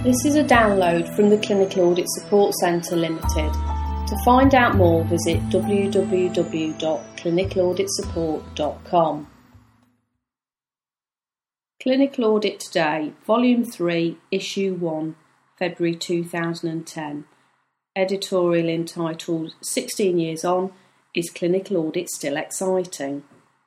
This is a download from the Clinical Audit Support Centre Limited. To find out more, visit www.clinicalauditsupport.com. Clinical Audit Today, Volume 3, Issue 1, February 2010. Editorial entitled 16 Years On, Is Clinical Audit Still Exciting?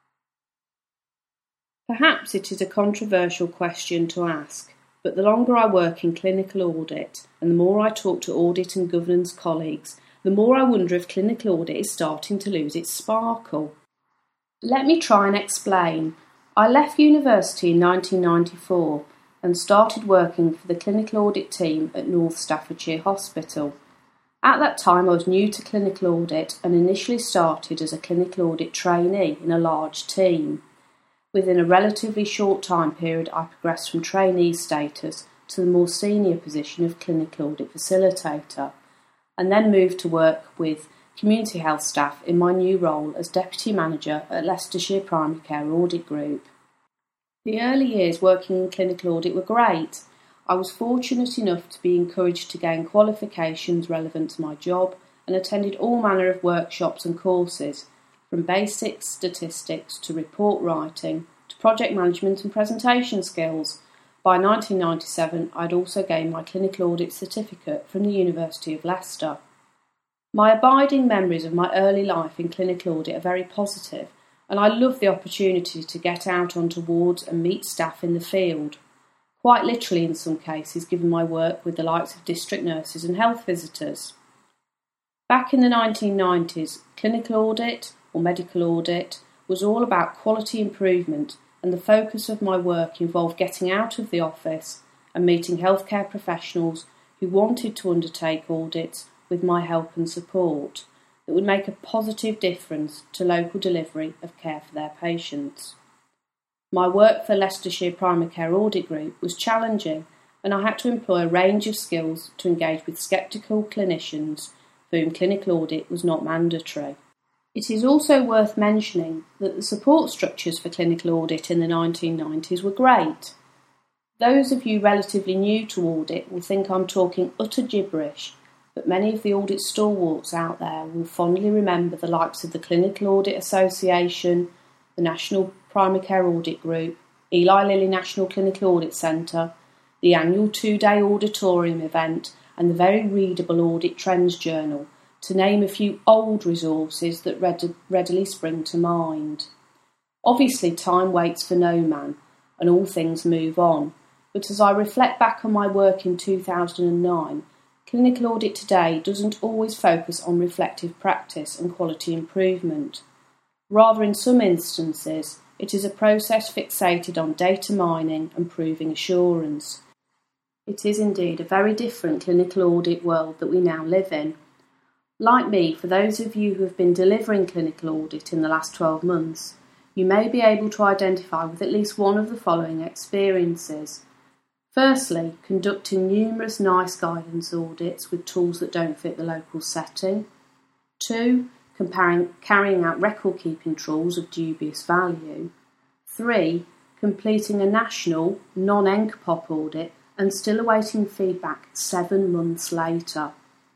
Perhaps it is a controversial question to ask, but the longer I work in clinical audit and the more I talk to audit and governance colleagues, the more I wonder if clinical audit is starting to lose its sparkle. Let me try and explain. I left university in 1994 and started working for the clinical audit team at North Staffordshire Hospital. At that time I was new to clinical audit and initially started as a clinical audit trainee in a large team. Within a relatively short time period, I progressed from trainee status to the more senior position of clinical audit facilitator, and then moved to work with community health staff in my new role as deputy manager at Leicestershire Primary Care Audit Group. The early years working in clinical audit were great. I was fortunate enough to be encouraged to gain qualifications relevant to my job and attended all manner of workshops and courses, from basic statistics to report writing to project management and presentation skills. By 1997, I'd also gained my clinical audit certificate from the University of Leicester. My abiding memories of my early life in clinical audit are very positive, and I love the opportunity to get out onto wards and meet staff in the field, quite literally in some cases given my work with the likes of district nurses and health visitors. Back in the 1990s, clinical audit, or medical audit, was all about quality improvement, and the focus of my work involved getting out of the office and meeting healthcare professionals who wanted to undertake audits with my help and support that would make a positive difference to local delivery of care for their patients. My work for Leicestershire Primary Care Audit Group was challenging, and I had to employ a range of skills to engage with sceptical clinicians for whom clinical audit was not mandatory. It is also worth mentioning that the support structures for clinical audit in the 1990s were great. Those of you relatively new to audit will think I'm talking utter gibberish, but many of the audit stalwarts out there will fondly remember the likes of the Clinical Audit Association, the National Primary Care Audit Group, Eli Lilly National Clinical Audit Centre, the annual 2-day auditorium event, and the very readable Audit Trends Journal, to name a few old resources that readily spring to mind. Obviously, time waits for no man, and all things move on, but as I reflect back on my work in 2009, clinical audit today doesn't always focus on reflective practice and quality improvement. Rather, in some instances, it is a process fixated on data mining and proving assurance. It is indeed a very different clinical audit world that we now live in. Like me, for those of you who have been delivering clinical audit in the last 12 months, you may be able to identify with at least one of the following experiences. Firstly, conducting numerous NICE guidance audits with tools that don't fit the local setting. 2. Carrying out record-keeping trawls of dubious value. 3. Completing a national, non-NCPOP audit and still awaiting feedback 7 months later.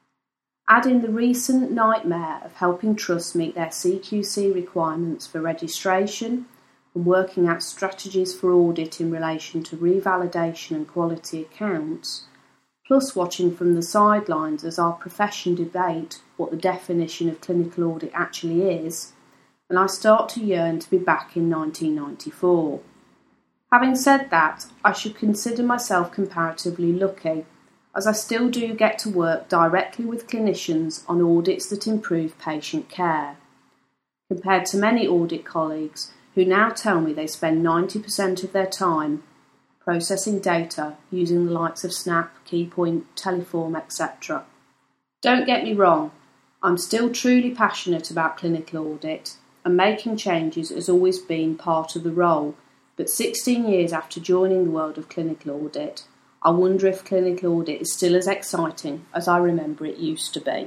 Add in the recent nightmare of helping trusts meet their CQC requirements for registration and working out strategies for audit in relation to revalidation and quality accounts, plus watching from the sidelines as our profession debate what the definition of clinical audit actually is, and I start to yearn to be back in 1994. Having said that, I should consider myself comparatively lucky, as I still do get to work directly with clinicians on audits that improve patient care, compared to many audit colleagues who now tell me they spend 90% of their time processing data using the likes of Snap, Keypoint, Teleform, etc. Don't get me wrong, I'm still truly passionate about clinical audit, and making changes has always been part of the role, but 16 years after joining the world of clinical audit, I wonder if clinical audit is still as exciting as I remember it used to be.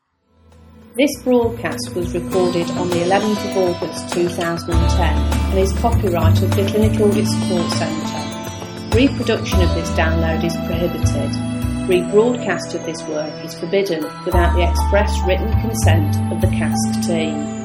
This broadcast was recorded on the 11th of August 2010 and is copyright of the Clinical Audit Support Centre. Reproduction of this download is prohibited. Rebroadcast of this work is forbidden without the express written consent of the CASK team.